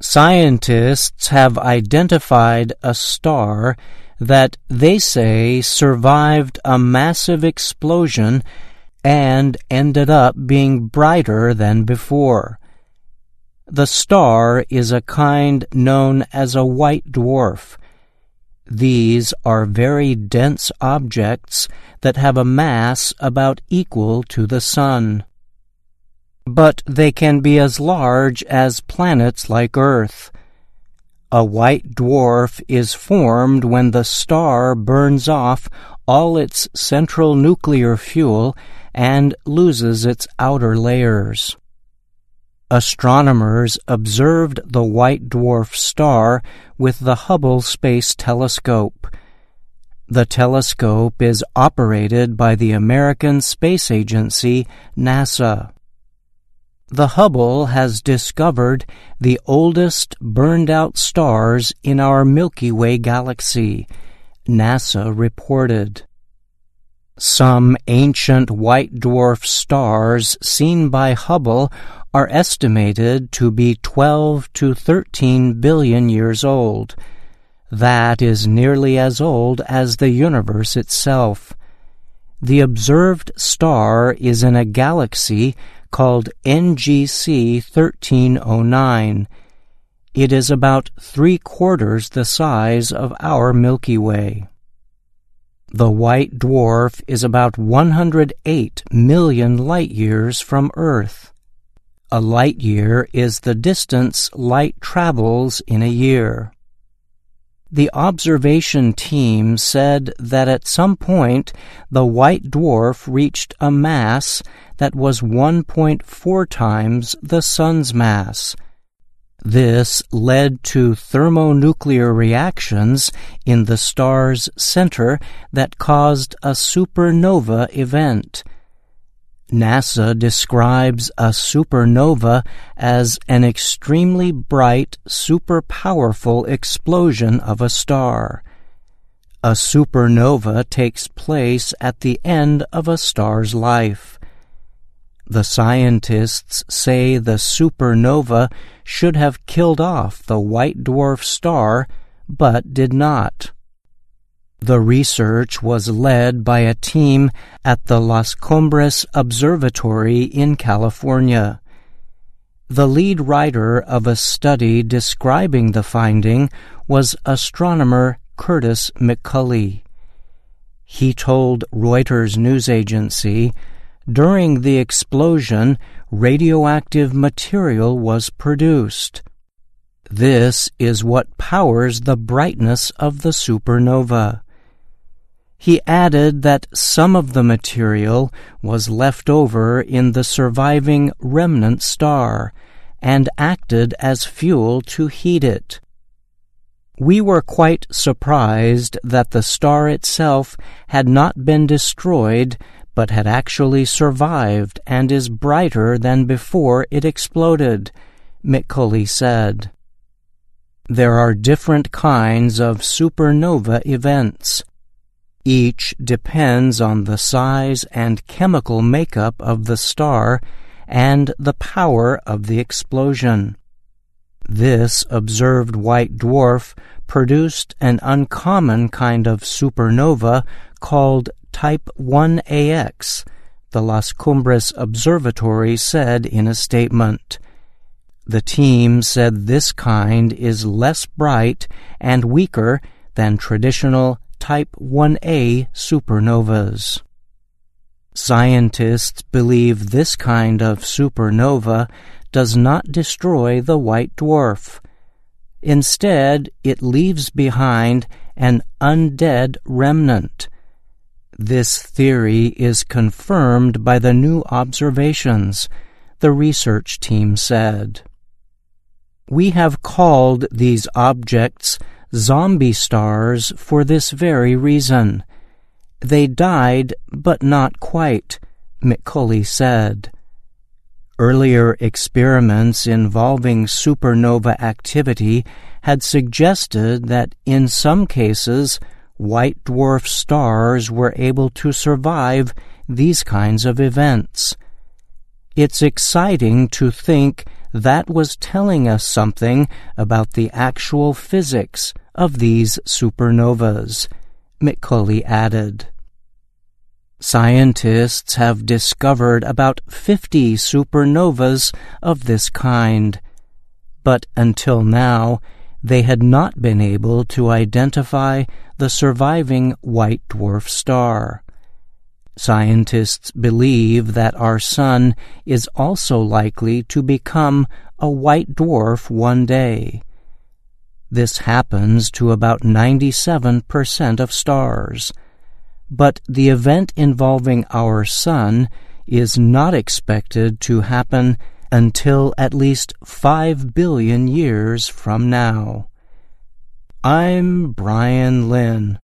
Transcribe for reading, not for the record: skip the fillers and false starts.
Scientists have identified a star that they say survived a massive explosion and ended up being brighter than before. The star is a kind known as a white dwarf. These are very dense objects that have a mass about equal to the Sun. But they can be as large as planets like Earth. A white dwarf is formed when the star burns off all its central nuclear fuel and loses its outer layers. Astronomers observed the white dwarf star with the Hubble Space Telescope. The telescope is operated by the American Space Agency, NASA. The Hubble has discovered the oldest burned-out stars in our Milky Way galaxy, NASA reported. Some ancient white dwarf stars seen by Hubble are estimated to be 12 to 13 billion years old. That is nearly as old as the universe itself. The observed star is in a galaxy called NGC 1309. It is about 3/4 the size of our Milky Way. The white dwarf is about 108 million light-years from Earth. A light-year is the distance light travels in a year. The observation team said that at some point the white dwarf reached a mass that was 1.4 times the Sun's mass. This led to thermonuclear reactions in the star's center that caused a supernova event. NASA describes a supernova as an extremely bright, super-powerful explosion of a star. A supernova takes place at the end of a star's life. The scientists say the supernova should have killed off the white dwarf star, but did not. The research was led by a team at the Las Cumbres Observatory in California. The lead writer of a study describing the finding was astronomer Curtis McCulley. He told Reuters news agency, "During the explosion, radioactive material was produced. This is what powers the brightness of the supernova." He added that some of the material was left over in the surviving remnant star and acted as fuel to heat it. "We were quite surprised that the star itself had not been destroyed, but had actually survived and is brighter than before it exploded," McCulley said. There are different kinds of supernova events. Each depends on the size and chemical makeup of the star and the power of the explosion. This observed white dwarf produced an uncommon kind of supernova called Type 1AX, the Las Cumbres Observatory said in a statement. The team said this kind is less bright and weaker than traditional Type 1A supernovas. Scientists believe this kind of supernova does not destroy the white dwarf. Instead, it leaves behind an undead remnant. This theory is confirmed by the new observations, the research team said. "We have called these objects zombie stars for this very reason. They died, but not quite," McCulley said. Earlier experiments involving supernova activity had suggested that in some cases white dwarf stars were able to survive these kinds of events. It's exciting to think that was telling us something about the actual physics of these supernovas, McCulley added. Scientists have discovered about 50 supernovas of this kind, but until now they had not been able to identify the surviving white dwarf star. Scientists believe that our sun is also likely to become a white dwarf one day. This happens to about 97% of stars, but the event involving our sun is not expected to happen until at least 5 billion years from now. I'm Brian Lynn.